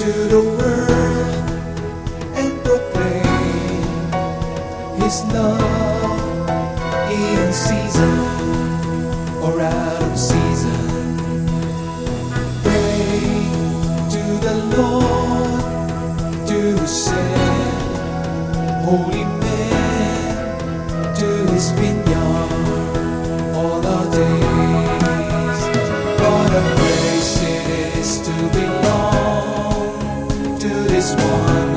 to the world and proclaim His love in season or out of season. Pray to the Lord to send holy men to His vineyard all our days. What a grace it is to belong to this one